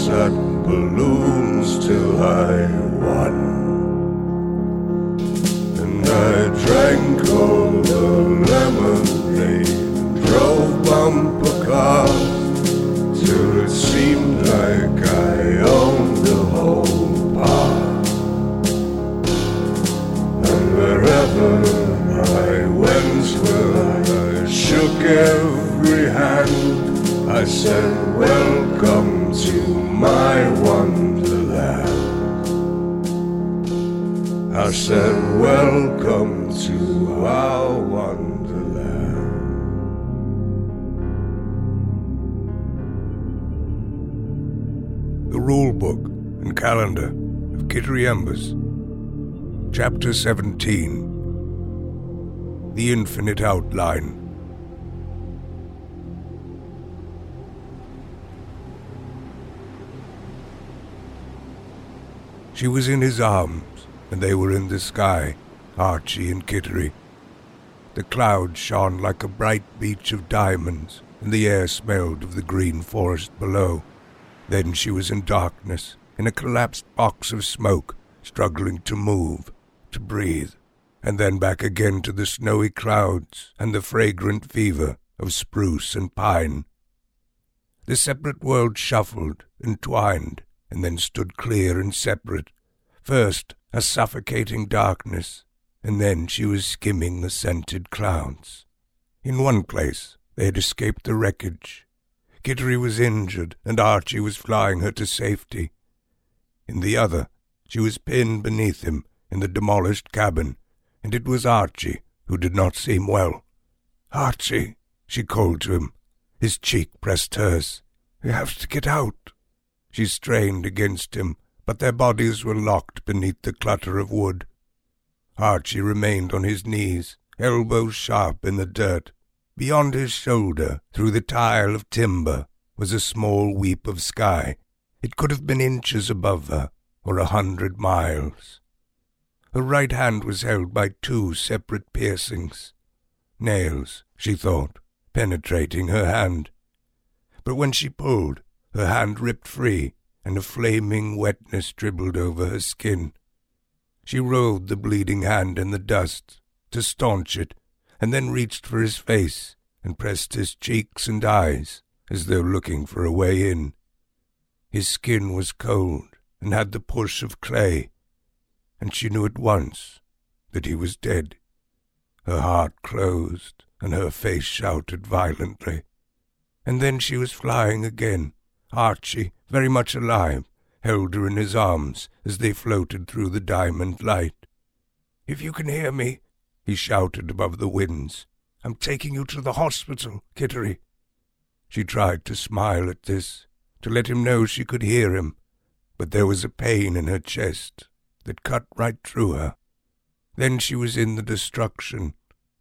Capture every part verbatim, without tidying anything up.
at balloons till I won. And I drank all the lemonade and drove bumper cars till it seemed like I owned the whole park. And wherever I went, well, I shook every hand. I said, welcome to my wonderland. I said, welcome to our wonderland. The Rule Book and Calendar of Kittery Embers. Chapter seventeen. The Infinite Outline. She was in his arms, and they were in the sky, Archie and Kittery. The clouds shone like a bright beach of diamonds, and the air smelled of the green forest below. Then she was in darkness, in a collapsed box of smoke, struggling to move, to breathe, and then back again to the snowy clouds and the fragrant fever of spruce and pine. The separate worlds shuffled, entwined, and then stood clear and separate. First, a suffocating darkness, and then she was skimming the scented clouds. In one place, they had escaped the wreckage. Kittery was injured, and Archie was flying her to safety. In the other, she was pinned beneath him in the demolished cabin, and it was Archie who did not seem well. "Archie," she called to him. His cheek pressed hers. "You have to get out." She strained against him, but their bodies were locked beneath the clutter of wood. Archie remained on his knees, elbows sharp in the dirt. Beyond his shoulder, through the tile of timber, was a small weep of sky. It could have been inches above her, or a hundred miles. Her right hand was held by two separate piercings. Nails, she thought, penetrating her hand. But when she pulled, her hand ripped free, and a flaming wetness dribbled over her skin. She rolled the bleeding hand in the dust, to staunch it, and then reached for his face, and pressed his cheeks and eyes, as though looking for a way in. His skin was cold, and had the push of clay, and she knew at once that he was dead. Her heart closed, and her face shouted violently. And then she was flying again. Archie, very much alive, held her in his arms as they floated through the diamond light. "If you can hear me," he shouted above the winds, "I'm taking you to the hospital, Kittery." She tried to smile at this, to let him know she could hear him, but there was a pain in her chest that cut right through her. Then she was in the destruction,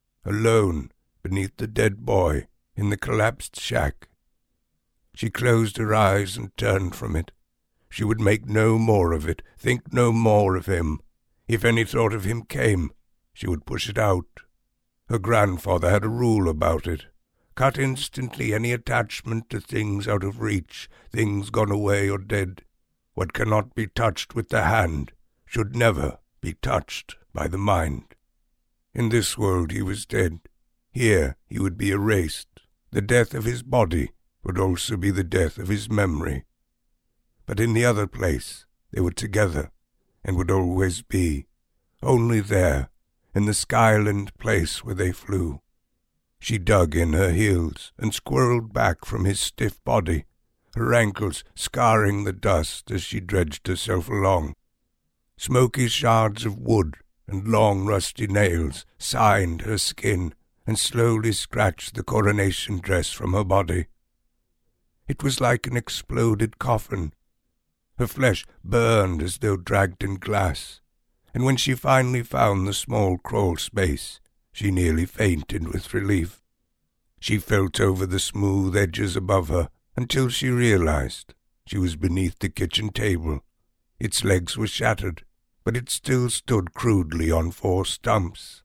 alone beneath the dead boy in the collapsed shack. She closed her eyes and turned from it. She would make no more of it, think no more of him. If any thought of him came, she would push it out. Her grandfather had a rule about it. Cut instantly any attachment to things out of reach, things gone away or dead. What cannot be touched with the hand should never be touched by the mind. In this world he was dead. Here he would be erased. The death of his body would also be the death of his memory. But in the other place they were together, and would always be, only there, in the skyland place where they flew. She dug in her heels and squirreled back from his stiff body, her ankles scarring the dust as she dredged herself along. Smoky shards of wood and long rusty nails signed her skin and slowly scratched the coronation dress from her body. It was like an exploded coffin. Her flesh burned as though dragged in glass, and when she finally found the small crawl space, she nearly fainted with relief. She felt over the smooth edges above her until she realized she was beneath the kitchen table. Its legs were shattered, but it still stood crudely on four stumps.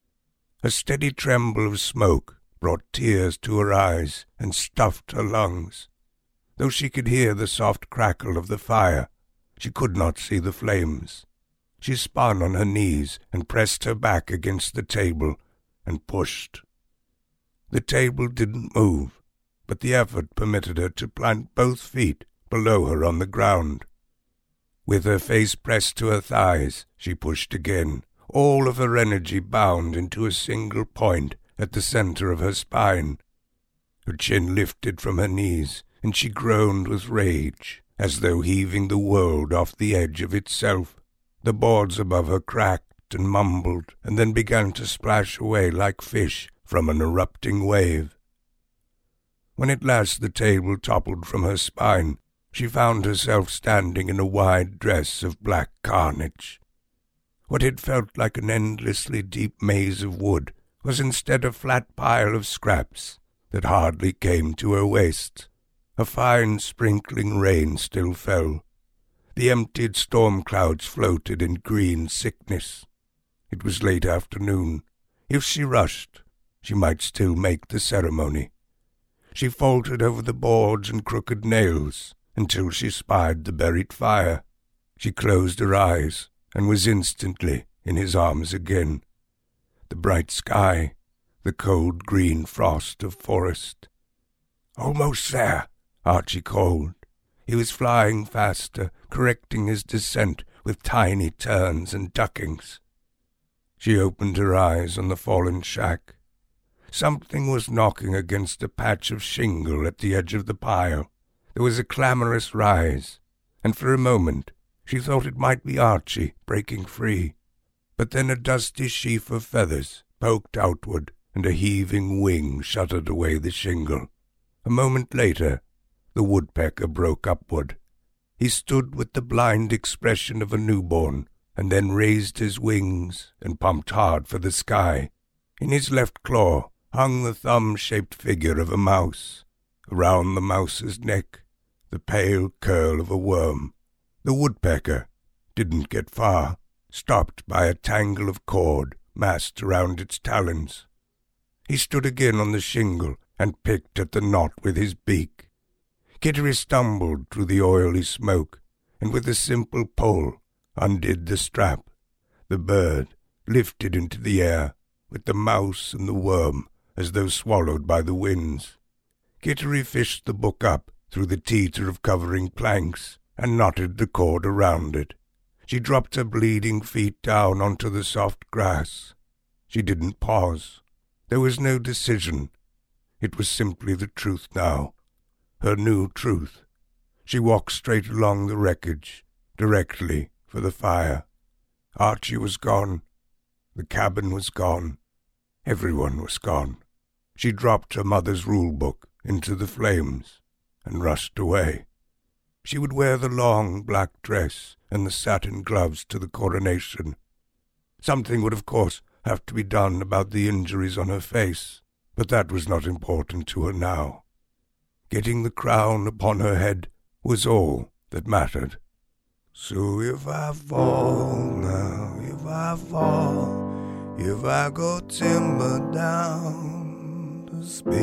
A steady tremble of smoke brought tears to her eyes and stuffed her lungs. Though she could hear the soft crackle of the fire, she could not see the flames. She spun on her knees and pressed her back against the table and pushed. The table didn't move, but the effort permitted her to plant both feet below her on the ground. With her face pressed to her thighs, she pushed again, all of her energy bound into a single point at the center of her spine. Her chin lifted from her knees, and she groaned with rage, as though heaving the world off the edge of itself. The boards above her cracked and mumbled, and then began to splash away like fish from an erupting wave. When at last the table toppled from her spine, she found herself standing in a wide dress of black carnage. What had felt like an endlessly deep maze of wood was instead a flat pile of scraps that hardly came to her waist. A fine sprinkling rain still fell. The emptied storm clouds floated in green sickness. It was late afternoon. If she rushed, she might still make the ceremony. She faltered over the boards and crooked nails until she spied the buried fire. She closed her eyes and was instantly in his arms again. The bright sky, the cold green frost of forest. "Almost there," Archie called. He was flying faster, correcting his descent with tiny turns and duckings. She opened her eyes on the fallen shack. Something was knocking against a patch of shingle at the edge of the pile. There was a clamorous rise, and for a moment she thought it might be Archie breaking free. But then a dusty sheaf of feathers poked outward, and a heaving wing shuttered away the shingle. A moment later, the woodpecker broke upward. He stood with the blind expression of a newborn, and then raised his wings and pumped hard for the sky. In his left claw hung the thumb-shaped figure of a mouse. Around the mouse's neck, the pale curl of a worm. The woodpecker didn't get far, stopped by a tangle of cord massed around its talons. He stood again on the shingle and picked at the knot with his beak. Kittery stumbled through the oily smoke, and with a simple pull undid the strap. The bird lifted into the air, with the mouse and the worm as though swallowed by the winds. Kittery fished the book up through the teeter of covering planks and knotted the cord around it. She dropped her bleeding feet down onto the soft grass. She didn't pause. There was no decision. It was simply the truth now. Her new truth. She walked straight along the wreckage, directly for the fire. Archie was gone. The cabin was gone. Everyone was gone. She dropped her mother's rule book into the flames and rushed away. She would wear the long black dress and the satin gloves to the coronation. Something would, of course, have to be done about the injuries on her face, but that was not important to her now. Getting the crown upon her head was all that mattered. So if I fall now, if I fall, if I go timber down the speed,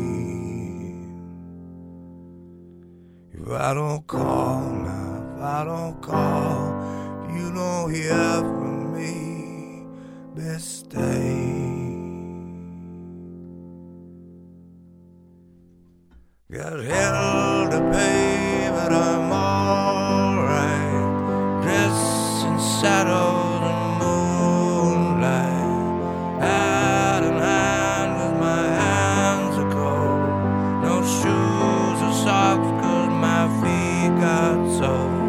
if I don't call now, if I don't call, if you don't hear from me, best stay. Got hell to pay, but I'm alright. Dressed in saddles and moonlight, hat in hand with my hands are cold. No shoes or socks 'cause my feet got sore.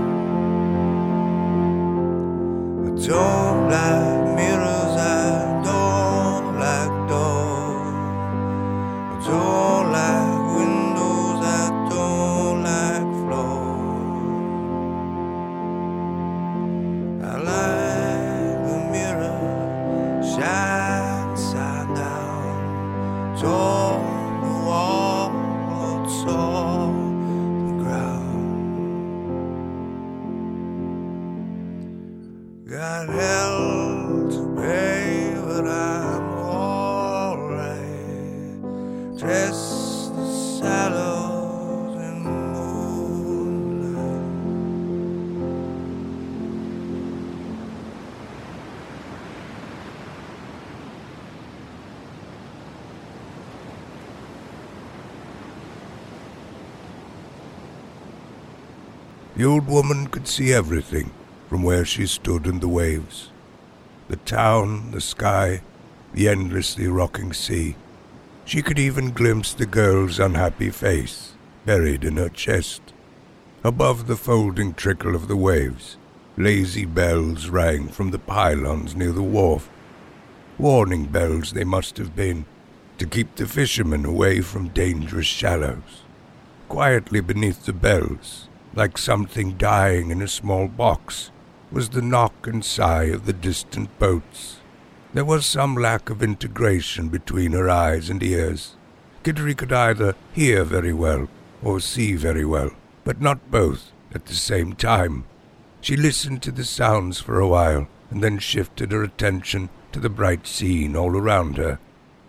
I don't like mirrors, I don't like doors. I don't like got hell to pay, but I'm alright. Dress the saddles in moonlight. The old woman could see everything from where she stood in the waves. The town, the sky, the endlessly rocking sea. She could even glimpse the girl's unhappy face, buried in her chest. Above the folding trickle of the waves, lazy bells rang from the pylons near the wharf. Warning bells they must have been, to keep the fishermen away from dangerous shallows. Quietly beneath the bells, like something dying in a small box, was the knock and sigh of the distant boats. There was some lack of integration between her eyes and ears. Kittery could either hear very well or see very well, but not both at the same time. She listened to the sounds for a while, and then shifted her attention to the bright scene all around her.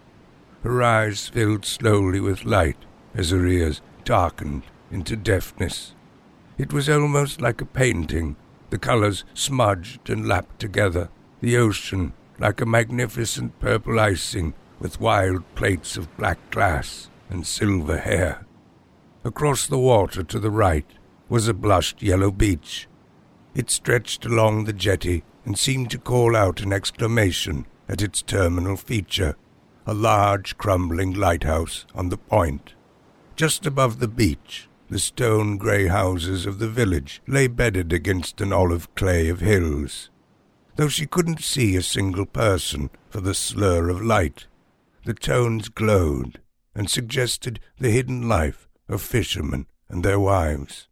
Her eyes filled slowly with light as her ears darkened into deafness. It was almost like a painting, the colors smudged and lapped together, the ocean like a magnificent purple icing with wild plates of black glass and silver hair. Across the water to the right was a blushed yellow beach. It stretched along the jetty and seemed to call out an exclamation at its terminal feature, a large crumbling lighthouse on the point. Just above the beach, the stone grey houses of the village lay bedded against an olive clay of hills. Though she couldn't see a single person for the slur of light, the tones glowed and suggested the hidden life of fishermen and their wives.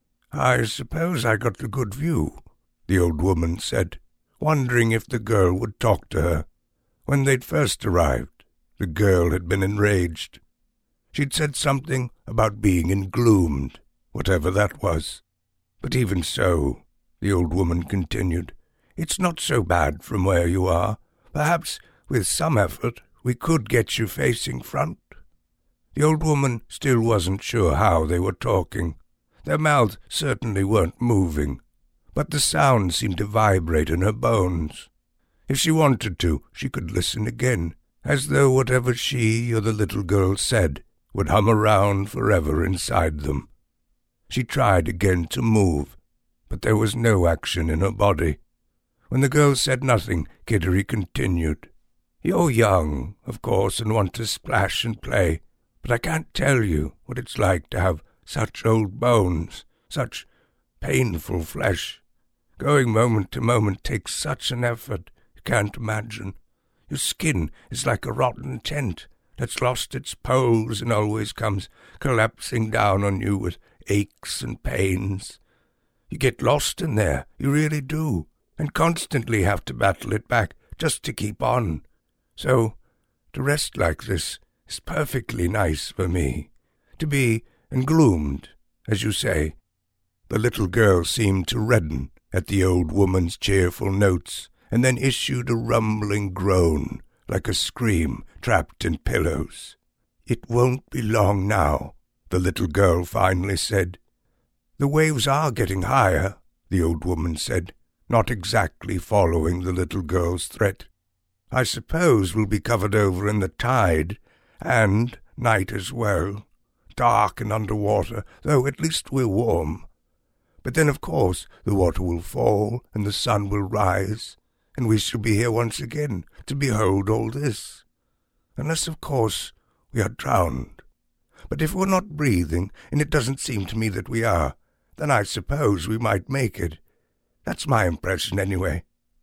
"I suppose I got a good view," the old woman said, wondering if the girl would talk to her. When they'd first arrived, the girl had been enraged. She'd said something about being engloomed, whatever that was. But even so, the old woman continued, "It's not so bad from where you are. Perhaps, with some effort, we could get you facing front." The old woman still wasn't sure how they were talking. Their mouths certainly weren't moving, but the sound seemed to vibrate in her bones. If she wanted to, she could listen again, as though whatever she or the little girl said would hum around forever inside them. She tried again to move, but there was no action in her body. When the girl said nothing, Kittery continued, "You're young, of course, and want to splash and play, but I can't tell you what it's like to have such old bones, such painful flesh. Going moment to moment takes such an effort, you can't imagine. Your skin is like a rotten tent that's lost its poles and always comes collapsing down on you with aches and pains. You get lost in there, you really do, and constantly have to battle it back just to keep on. So, to rest like this is perfectly nice for me. To be engloomed, as you say." The little girl seemed to redden at the old woman's cheerful notes, and then issued a rumbling groan, like a scream trapped in pillows. "It won't be long now," the little girl finally said. "The waves are getting higher," the old woman said, not exactly following the little girl's threat. "I suppose we'll be covered over in the tide, and night as well. Dark and underwater, though at least we're warm. But then, of course, the water will fall, and the sun will rise, and we shall be here once again to behold all this. Unless, of course, we are drowned. But if we're not breathing, and it doesn't seem to me that we are, then I suppose we might make it. That's my impression, anyway.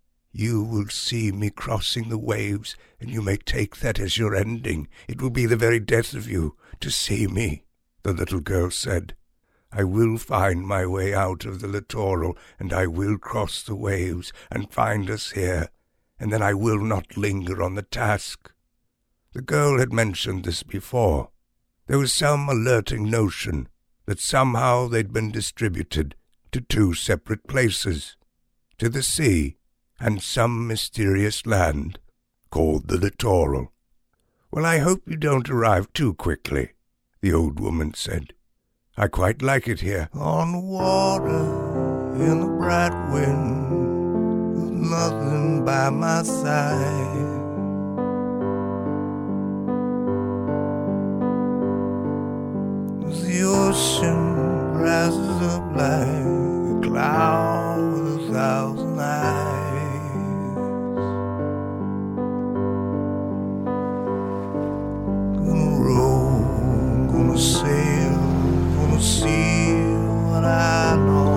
You will see me crossing the waves, and you may take that as your ending. It will be the very death of you to see me," the little girl said. "I will find my way out of the littoral, and I will cross the waves and find us here, and then I will not linger on the task." The girl had mentioned this before. There was some alerting notion that somehow they'd been distributed to two separate places, to the sea and some mysterious land called the littoral. "Well, I hope you don't arrive too quickly," the old woman said. "I quite like it here." "On the water, in the bright wind, with nothing by my side. The ocean rises up like cloud with a thousand eyes. Gonna roll, gonna sail, gonna see what I know.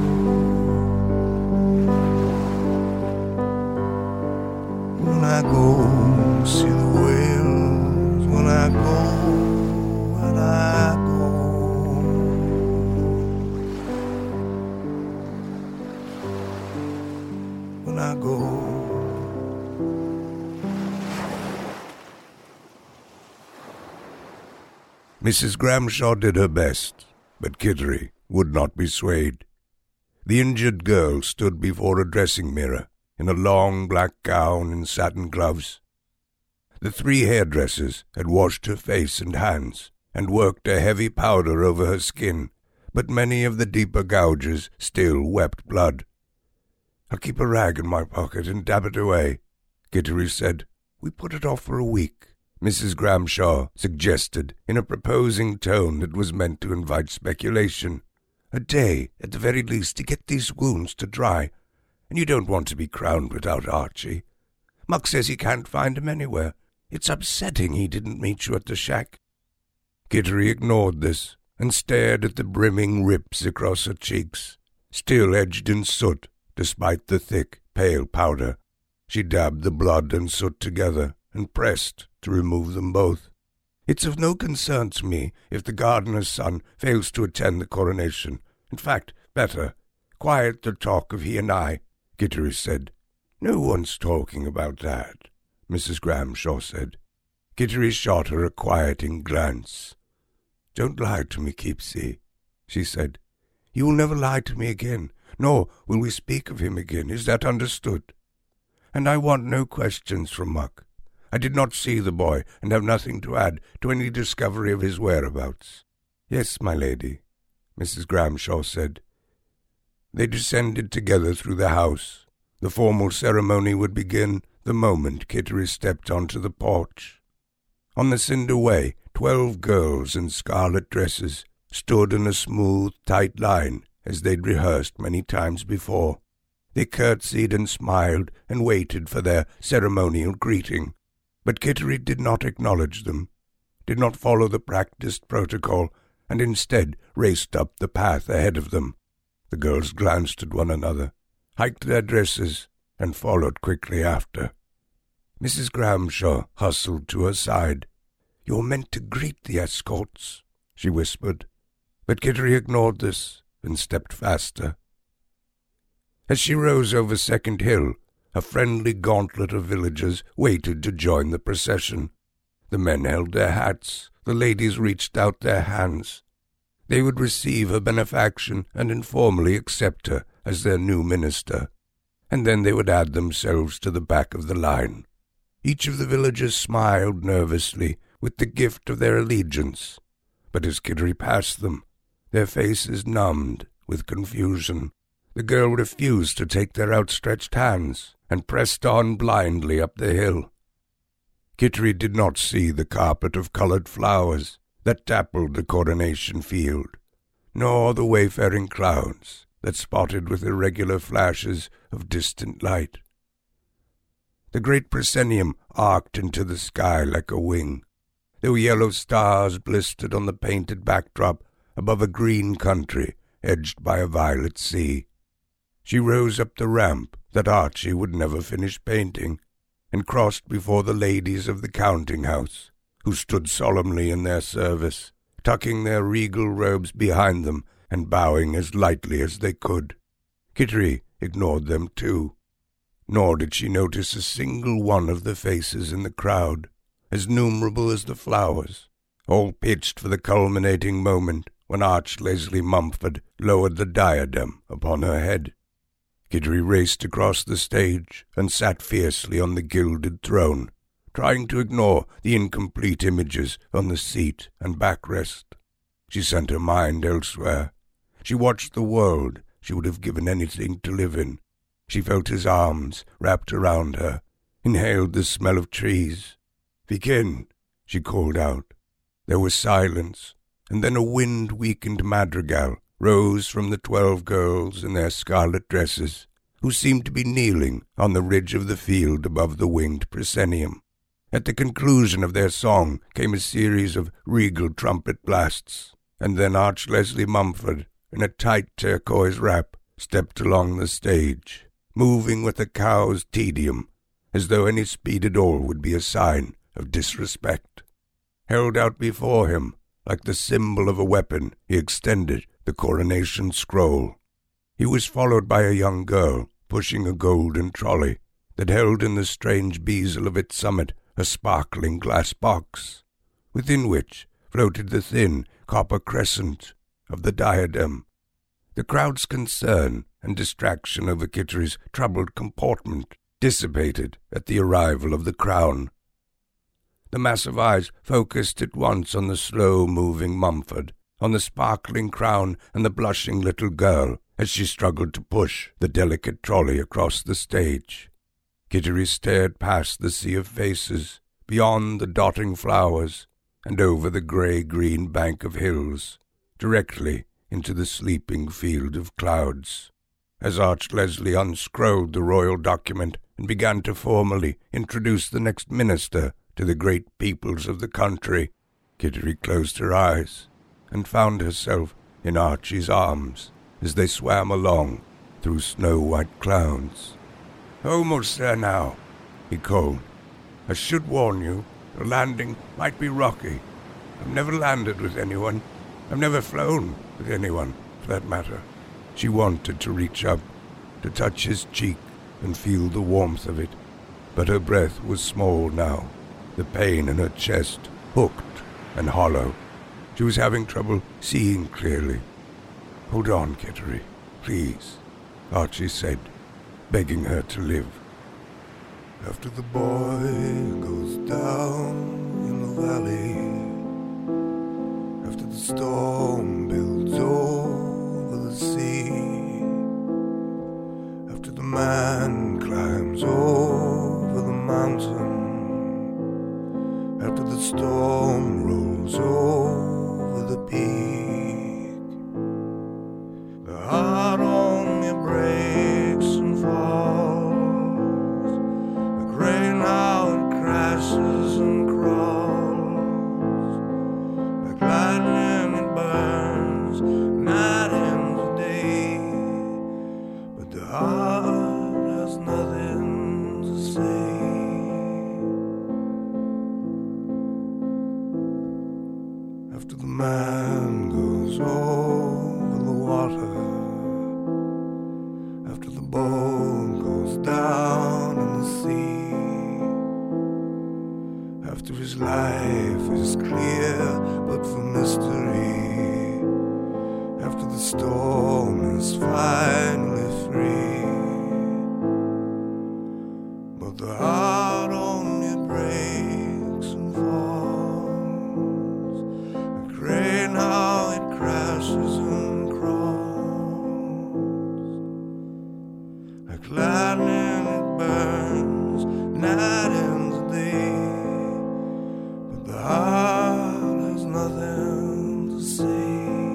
When I go see the whales, when I go, when I go. When I go. Missus Gramshaw did her best, but Kittery would not be swayed. The injured girl stood before a dressing mirror in a long black gown and satin gloves. The three hairdressers had washed her face and hands and worked a heavy powder over her skin, but many of the deeper gouges still wept blood. "I'll keep a rag in my pocket and dab it away," Kittery said. "We put it off for a week," Missus Gramshaw suggested in a proposing tone that was meant to invite speculation. "A day, at the very least, to get these wounds to dry. And you don't want to be crowned without Archie. Muck says he can't find him anywhere. It's upsetting he didn't meet you at the shack." Kittery ignored this and stared at the brimming rips across her cheeks, still edged in soot despite the thick, pale powder. She dabbed the blood and soot together and pressed to remove them both. "It's of no concern to me if the gardener's son fails to attend the coronation. In fact, better, quiet the talk of he and I," Kittery said. "No one's talking about that," Missus Gramshaw said. Kittery shot her a quieting glance. "Don't lie to me, Keepsy," she said. "You will never lie to me again, nor will we speak of him again. Is that understood? And I want no questions from Muck. I did not see the boy, and have nothing to add to any discovery of his whereabouts." "Yes, my lady," Missus Gramshaw said. They descended together through the house. The formal ceremony would begin the moment Kittery stepped onto the porch. On the cinder way, twelve girls in scarlet dresses stood in a smooth, tight line as they'd rehearsed many times before. They curtsied and smiled and waited for their ceremonial greeting. But Kittery did not acknowledge them, did not follow the practiced protocol, and instead raced up the path ahead of them. The girls glanced at one another, hiked their dresses, and followed quickly after. Missus Gramshaw hustled to her side. "You're meant to greet the escorts," she whispered. But Kittery ignored this and stepped faster. As she rose over Second Hill, a friendly gauntlet of villagers waited to join the procession. The men held their hats, the ladies reached out their hands. They would receive her benefaction and informally accept her as their new minister, and then they would add themselves to the back of the line. Each of the villagers smiled nervously with the gift of their allegiance, but as Kittery passed them, their faces numbed with confusion. The girl refused to take their outstretched hands and pressed on blindly up the hill. Kittery did not see the carpet of coloured flowers that dappled the coronation field, nor the wayfaring clouds that spotted with irregular flashes of distant light. The great proscenium arced into the sky like a wing. There were yellow stars blistered on the painted backdrop above a green country edged by a violet sea. She rose up the ramp that Archie would never finish painting, and crossed before the ladies of the counting-house, who stood solemnly in their service, tucking their regal robes behind them and bowing as lightly as they could. Kittery ignored them too, nor did she notice a single one of the faces in the crowd, as numerable as the flowers, all pitched for the culminating moment when Arch Leslie Mumford lowered the diadem upon her head. Kittery raced across the stage and sat fiercely on the gilded throne, trying to ignore the incomplete images on the seat and backrest. She sent her mind elsewhere. She watched the world she would have given anything to live in. She felt his arms wrapped around her, inhaled the smell of trees. "Begin," she called out. There was silence, and then a wind-weakened madrigal rose from the twelve girls in their scarlet dresses, who seemed to be kneeling on the ridge of the field above the winged proscenium. At the conclusion of their song came a series of regal trumpet blasts, and then Arch Leslie Mumford, in a tight turquoise wrap, stepped along the stage, moving with a cow's tedium, as though any speed at all would be a sign of disrespect. Held out before him, like the symbol of a weapon, he extended the coronation scroll. He was followed by a young girl, pushing a golden trolley that held in the strange bezel of its summit a sparkling glass box, within which floated the thin copper crescent of the diadem. The crowd's concern and distraction over Kittery's troubled comportment dissipated at the arrival of the crown. The massive eyes focused at once on the slow-moving Mumford, on the sparkling crown and the blushing little girl as she struggled to push the delicate trolley across the stage. Kittery stared past the sea of faces, beyond the dotting flowers, and over the grey-green bank of hills, directly into the sleeping field of clouds. As Arch Leslie unscrolled the royal document and began to formally introduce the next minister to the great peoples of the country, Kittery closed her eyes and found herself in Archie's arms as they swam along through snow-white clouds. "Almost there now," he called. "I should warn you, the landing might be rocky. I've never landed with anyone. I've never flown with anyone, for that matter." She wanted to reach up, to touch his cheek and feel the warmth of it, but her breath was small now, the pain in her chest hooked and hollow. She was having trouble seeing clearly. "Hold on, Kittery, please," Archie said, begging her to live. After the boy goes down in the valley, after the storm builds over the sea, after the man climbs over the mountain, after the storm rolls over the peak, the heart only breaks and falls, the grain out crashes and crawls, like lightning it burns, night and day, but the heart has nothing to say. After the man goes over the water, after the boat goes down in the sea, after his life is clear but for mystery, after the storm is finally free, but the heart only breaks and falls, the grain how it crashes and crawls, like lightning it burns night and day, but the heart has nothing to say.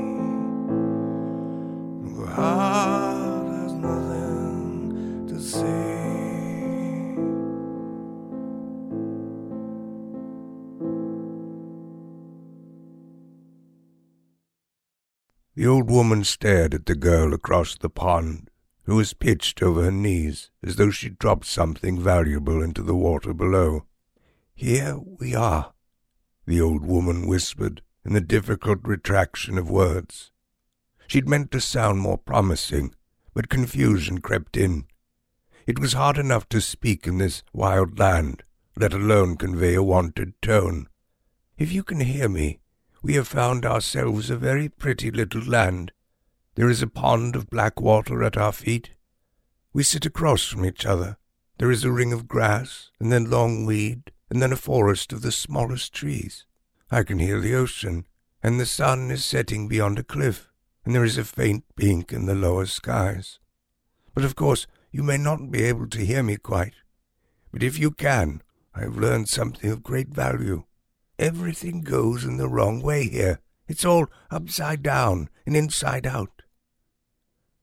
The heart has nothing to say. The old woman stared at the girl across the pond, who was pitched over her knees as though she'd dropped something valuable into the water below. "Here we are," the old woman whispered in the difficult retraction of words. She'd meant to sound more promising, but confusion crept in. It was hard enough to speak in this wild land, let alone convey a wanted tone. "If you can hear me, we have found ourselves a very pretty little land. There is a pond of black water at our feet. We sit across from each other. There is a ring of grass, and then long weed, and then a forest of the smallest trees. I can hear the ocean, and the sun is setting beyond a cliff, and there is a faint pink in the lower skies. But of course you may not be able to hear me quite. But if you can, I have learned something of great value. Everything goes in the wrong way here. It's all upside down and inside out.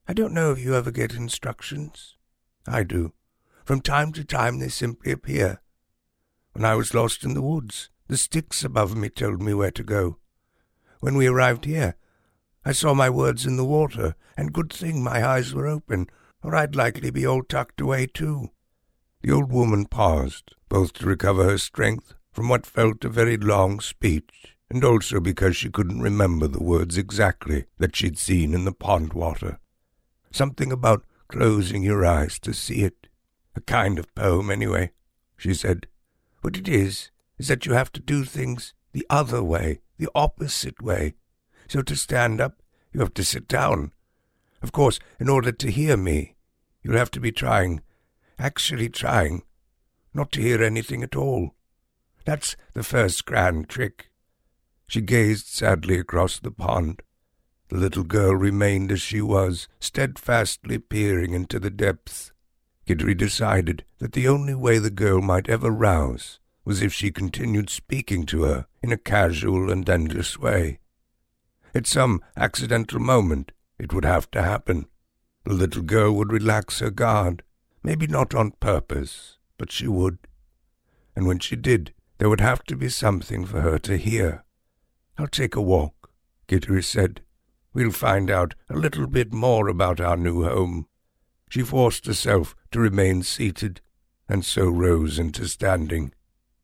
I don't know if you ever get instructions. I do. From time to time they simply appear. When I was lost in the woods, the sticks above me told me where to go. When we arrived here, I saw my words in the water, and good thing my eyes were open, or I'd likely be all tucked away too." The old woman paused, both to recover her strength from what felt a very long speech, and also because she couldn't remember the words exactly that she'd seen in the pond water. Something about closing your eyes to see it. A kind of poem, anyway, she said. What it is, is that you have to do things the other way, the opposite way. So to stand up, you have to sit down. Of course, in order to hear me, you'll have to be trying, actually trying, not to hear anything at all. That's the first grand trick. She gazed sadly across the pond. The little girl remained as she was, steadfastly peering into the depths. Kittery decided that the only way the girl might ever rouse was if she continued speaking to her in a casual and endless way. At some accidental moment, it would have to happen. The little girl would relax her guard, maybe not on purpose, but she would. And when she did, there would have to be something for her to hear. "I'll take a walk," Kittery said. "We'll find out a little bit more about our new home." She forced herself to remain seated, and so rose into standing.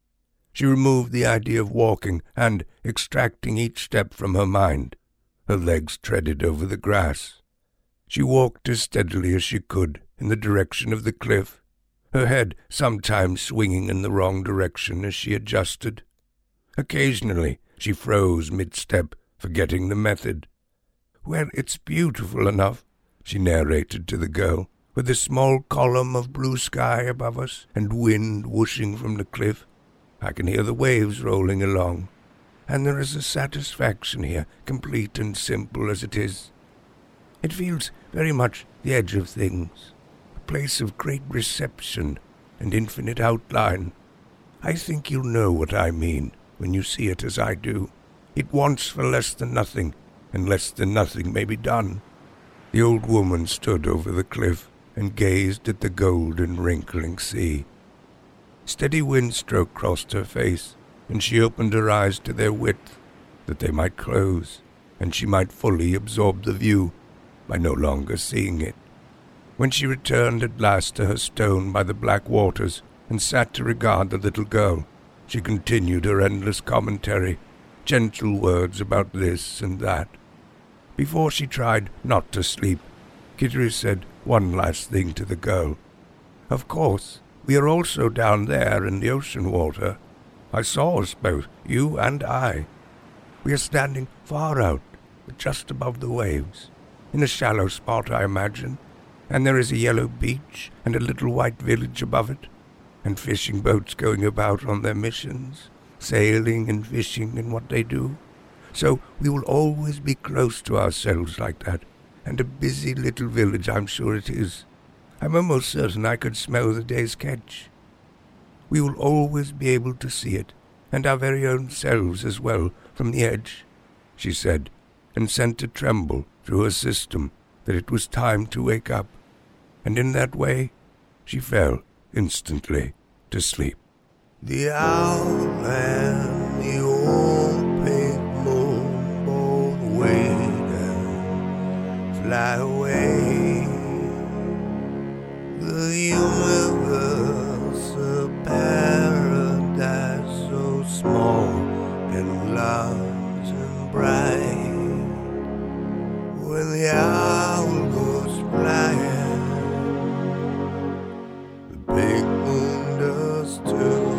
She removed the idea of walking and, extracting each step from her mind, her legs treaded over the grass. She walked as steadily as she could in the direction of the cliff, her head sometimes swinging in the wrong direction as she adjusted. Occasionally she froze mid-step, forgetting the method. "Well, it's beautiful enough," she narrated to the girl, "with a small column of blue sky above us and wind whooshing from the cliff. I can hear the waves rolling along, and there is a satisfaction here, complete and simple as it is. It feels very much the edge of things, a place of great reception and infinite outline. I think you'll know what I mean when you see it as I do. It wants for less than nothing, and less than nothing may be done." The old woman stood over the cliff and gazed at the golden, wrinkling sea. Steady windstroke crossed her face, and she opened her eyes to their width, that they might close, and she might fully absorb the view, by no longer seeing it. When she returned at last to her stone by the black waters, and sat to regard the little girl, she continued her endless commentary, gentle words about this and that. Before she tried not to sleep, Kittery said one last thing to the girl. "Of course, we are also down there in the ocean water. I saw us both, you and I. We are standing far out, just above the waves, in a shallow spot, I imagine, and there is a yellow beach and a little white village above it, and fishing boats going about on their missions, sailing and fishing and what they do. So we will always be close to ourselves like that, and a busy little village I'm sure it is. I'm almost certain I could smell the day's catch. We will always be able to see it, and our very own selves as well, from the edge," she said, and sent a tremble through her system that it was time to wake up, and in that way she fell instantly to sleep. The owl and the old pink moon both wait and fly away. The universe, a paradise so small and large and bright. When the owl goes flying, the big moon does too.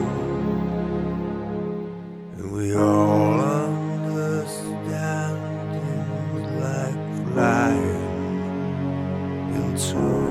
And we all understand things like flying into.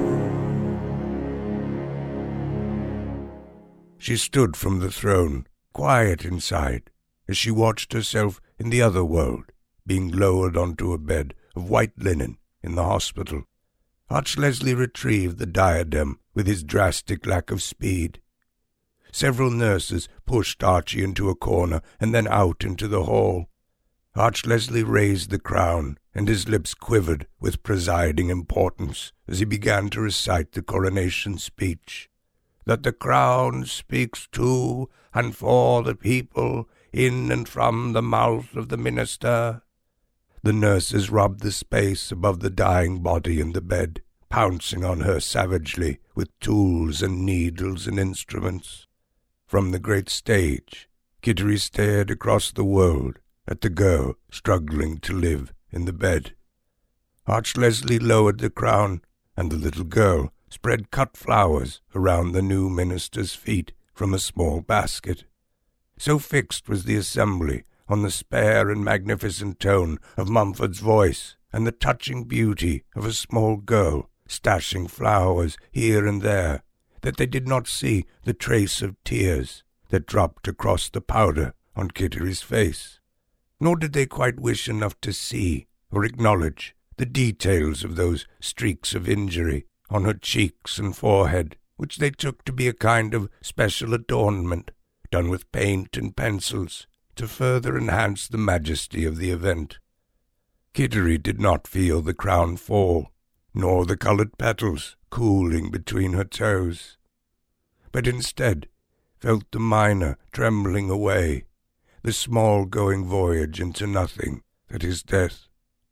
She stood from the throne, quiet inside, as she watched herself in the other world, being lowered onto a bed of white linen in the hospital. Arch Leslie retrieved the diadem with his drastic lack of speed. Several nurses pushed Archie into a corner and then out into the hall. Arch Leslie raised the crown and his lips quivered with presiding importance as he began to recite the coronation speech. That the crown speaks to and for the people in and from the mouth of the minister. The nurses rubbed the space above the dying body in the bed, pouncing on her savagely with tools and needles and instruments. From the great stage, Kittery stared across the world at the girl struggling to live in the bed. Arch Leslie lowered the crown, and the little girl spread cut flowers around the new minister's feet from a small basket. So fixed was the assembly on the spare and magnificent tone of Mumford's voice and the touching beauty of a small girl stashing flowers here and there, that they did not see the trace of tears that dropped across the powder on Kittery's face, nor did they quite wish enough to see or acknowledge the details of those streaks of injury on her cheeks and forehead, which they took to be a kind of special adornment, done with paint and pencils, to further enhance the majesty of the event. Kittery did not feel the crown fall, nor the coloured petals cooling between her toes, but instead felt the minor trembling away, the small going voyage into nothing that is death.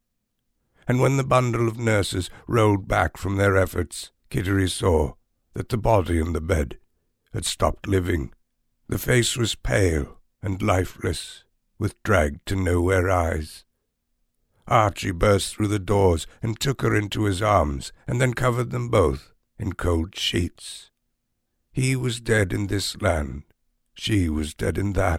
And when the bundle of nurses rolled back from their efforts, Kittery saw that the body in the bed had stopped living. The face was pale and lifeless, with dragged-to-nowhere eyes. Archie burst through the doors and took her into his arms, and then covered them both in cold sheets. He was dead in this land, she was dead in that.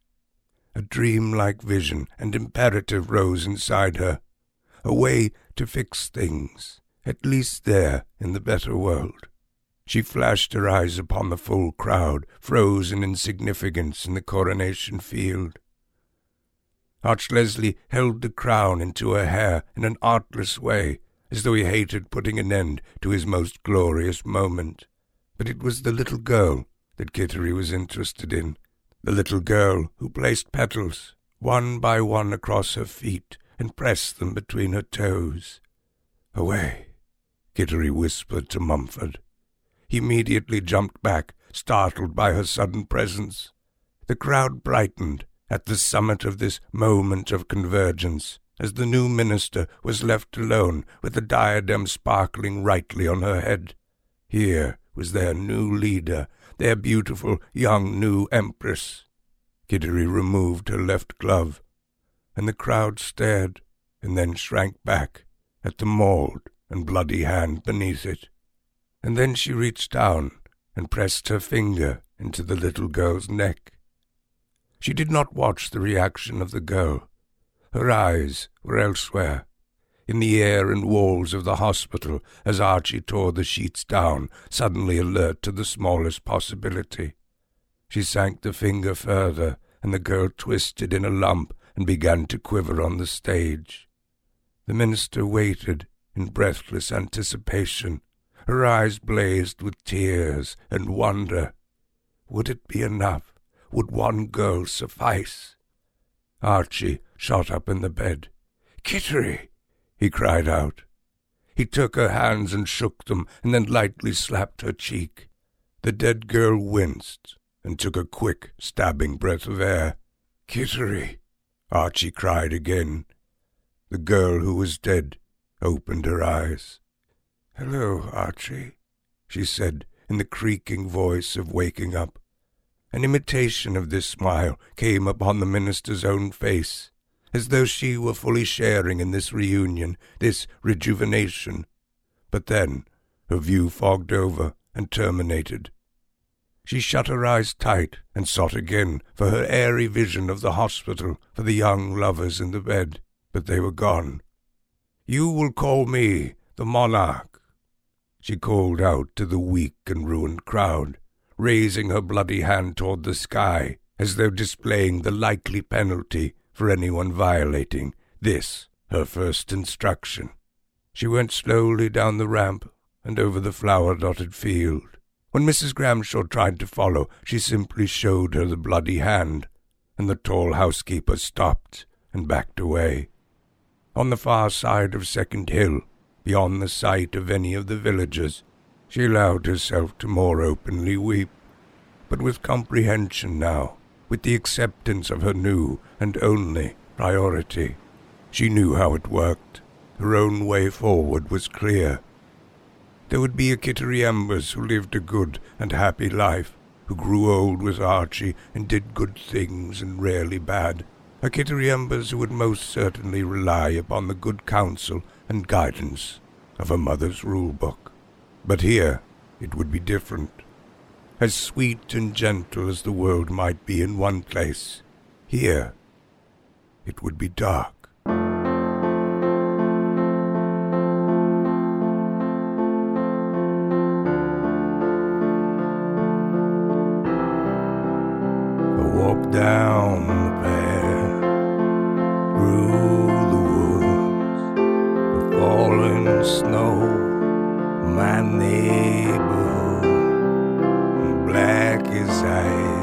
A dream-like vision and imperative rose inside her, a way to fix things, at least there in the better world. She flashed her eyes upon the full crowd, frozen in insignificance in the coronation field. Arch Leslie held the crown into her hair in an artless way, as though he hated putting an end to his most glorious moment. But it was the little girl that Kittery was interested in, the little girl who placed petals, one by one, across her feet and pressed them between her toes. "Away," Kittery whispered to Mumford. He immediately jumped back, startled by her sudden presence. The crowd brightened at the summit of this moment of convergence, as the new minister was left alone with the diadem sparkling rightly on her head. Here was their new leader, their beautiful young new empress. Kittery removed her left glove, and the crowd stared and then shrank back at the mauled and bloody hand beneath it. And then she reached down and pressed her finger into the little girl's neck. She did not watch the reaction of the girl. Her eyes were elsewhere, in the air and walls of the hospital, as Archie tore the sheets down, suddenly alert to the smallest possibility. She sank the finger further, and the girl twisted in a lump and began to quiver on the stage. The minister waited in breathless anticipation. Her eyes blazed with tears and wonder. Would it be enough? Would one girl suffice? Archie shot up in the bed. "Kittery!" he cried out. He took her hands and shook them, and then lightly slapped her cheek. The dead girl winced and took a quick, stabbing breath of air. "Kittery!" Archie cried again. The girl who was dead opened her eyes. "Hello, Archie," she said in the creaking voice of waking up. An imitation of this smile came upon the minister's own face, as though she were fully sharing in this reunion, this rejuvenation. But then her view fogged over and terminated. She shut her eyes tight and sought again for her airy vision of the hospital, for the young lovers in the bed, but they were gone. "You will call me the monarch," she called out to the weak and ruined crowd, raising her bloody hand toward the sky, as though displaying the likely penalty for anyone violating this, her first instruction. She went slowly down the ramp and over the flower-dotted field. When Missus Gramshaw tried to follow, she simply showed her the bloody hand, and the tall housekeeper stopped and backed away. on the far side of Second Hill, beyond the sight of any of the villagers, she allowed herself to more openly weep, but with comprehension now, with the acceptance of her new and only priority. She knew how it worked. Her own way forward was clear. There would be a Kittery Embers who lived a good and happy life, who grew old with Archie and did good things and rarely bad, a Kittery Embers who would most certainly rely upon the good counsel and guidance of a mother's rule-book. But here it would be different. As sweet and gentle as the world might be in one place, here it would be dark. Walk down the path through the woods, the falling snow, my neighbor, black as ice.